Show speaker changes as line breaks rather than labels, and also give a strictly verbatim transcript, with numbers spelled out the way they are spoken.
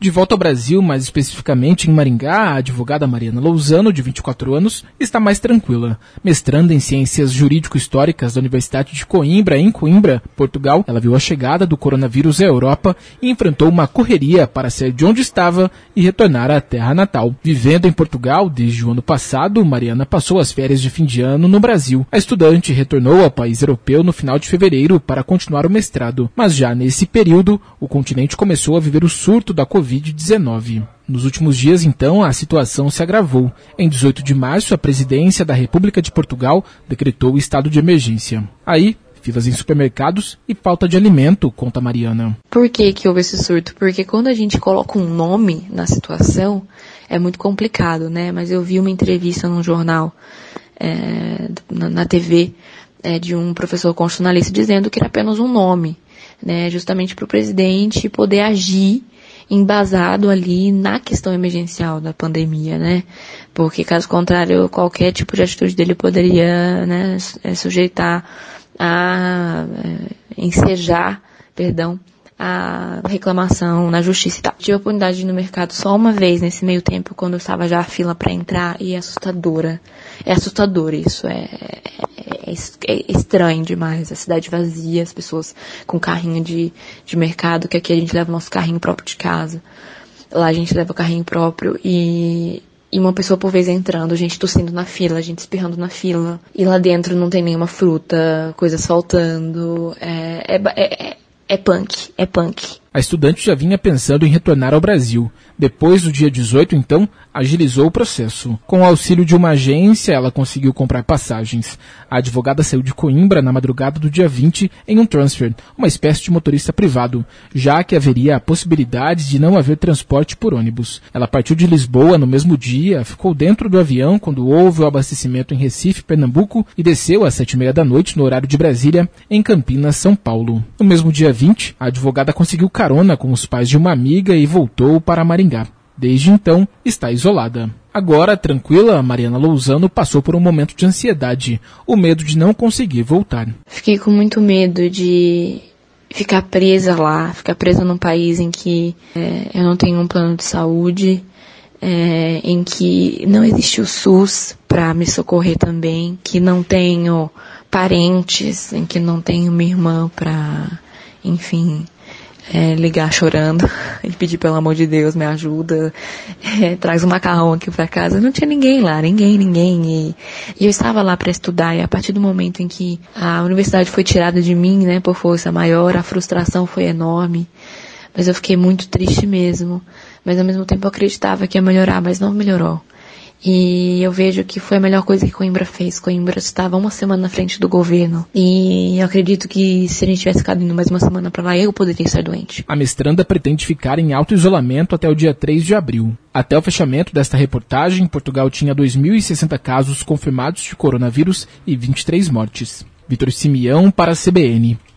De volta ao Brasil, mais especificamente em Maringá, a advogada Mariana Lousano, de vinte e quatro anos, está mais tranquila. Mestranda em Ciências Jurídico-Históricas da Universidade de Coimbra, em Coimbra, Portugal, ela viu a chegada do coronavírus à Europa e enfrentou uma correria para sair de onde estava e retornar à terra natal. Vivendo em Portugal desde o ano passado, Mariana passou as férias de fim de ano no Brasil. A estudante retornou ao país europeu no final de fevereiro para continuar o mestrado, mas já nesse período, o continente começou a viver o surto da covid dezenove. Nos últimos dias, então, a situação se agravou. Em dezoito de março, a presidência da República de Portugal decretou o estado de emergência. Aí, filas em supermercados e falta de alimento, conta Mariana.
Por que que houve esse surto? Porque quando a gente coloca um nome na situação, é muito complicado, né? Mas eu vi uma entrevista num jornal, é, na, na T V, é, de um professor constitucionalista dizendo que era apenas um nome, né? Justamente para o presidente poder agir embasado ali na questão emergencial da pandemia, né? Porque, caso contrário, qualquer tipo de atitude dele poderia, né, sujeitar a ensejar, perdão, a reclamação na justiça e tal. Tive a oportunidade de ir no mercado só uma vez nesse meio tempo, quando eu estava já a fila para entrar, e é assustadora. É assustador isso, é, é, é estranho demais. A cidade vazia, as pessoas com carrinho de, de mercado, que aqui a gente leva o nosso carrinho próprio de casa. Lá a gente leva o carrinho próprio e... E uma pessoa por vez entrando, gente tossindo na fila, gente espirrando na fila. E lá dentro não tem nenhuma fruta, coisas faltando. É, é, é, é punk, é punk.
A estudante já vinha pensando em retornar ao Brasil. Depois do dia dezoito, então, agilizou o processo. Com o auxílio de uma agência, ela conseguiu comprar passagens. A advogada saiu de Coimbra na madrugada do dia vinte em um transfer, uma espécie de motorista privado, já que haveria a possibilidade de não haver transporte por ônibus. Ela partiu de Lisboa no mesmo dia, ficou dentro do avião quando houve o abastecimento em Recife, Pernambuco, e desceu às sete e meia da noite, no horário de Brasília, em Campinas, São Paulo. No mesmo dia vinte, a advogada conseguiu carona com os pais de uma amiga e voltou para Maringá. Desde então, está isolada. Agora, tranquila, Mariana Lousano passou por um momento de ansiedade, o medo de não conseguir voltar.
Fiquei com muito medo de ficar presa lá, ficar presa num país em que é, eu não tenho um plano de saúde, é, em que não existe o SUS para me socorrer também, que não tenho parentes, em que não tenho minha irmã para, enfim... É, ligar chorando e pedir pelo amor de Deus, me ajuda, é, traz um macarrão aqui pra casa. Não tinha ninguém lá, ninguém, ninguém. E, e eu estava lá para estudar, e a partir do momento em que a universidade foi tirada de mim, né, por força maior, a frustração foi enorme. Mas eu fiquei muito triste mesmo. Mas ao mesmo tempo eu acreditava que ia melhorar, mas não melhorou. E eu vejo que foi a melhor coisa que Coimbra fez. Coimbra estava uma semana na frente do governo. E eu acredito que se a gente tivesse ficado indo mais uma semana para lá, eu poderia estar doente.
A mestranda pretende ficar em auto-isolamento até o dia três de abril. Até o fechamento desta reportagem, Portugal tinha dois mil e sessenta casos confirmados de coronavírus e vinte e três mortes. Vitor Simeão para a C B N.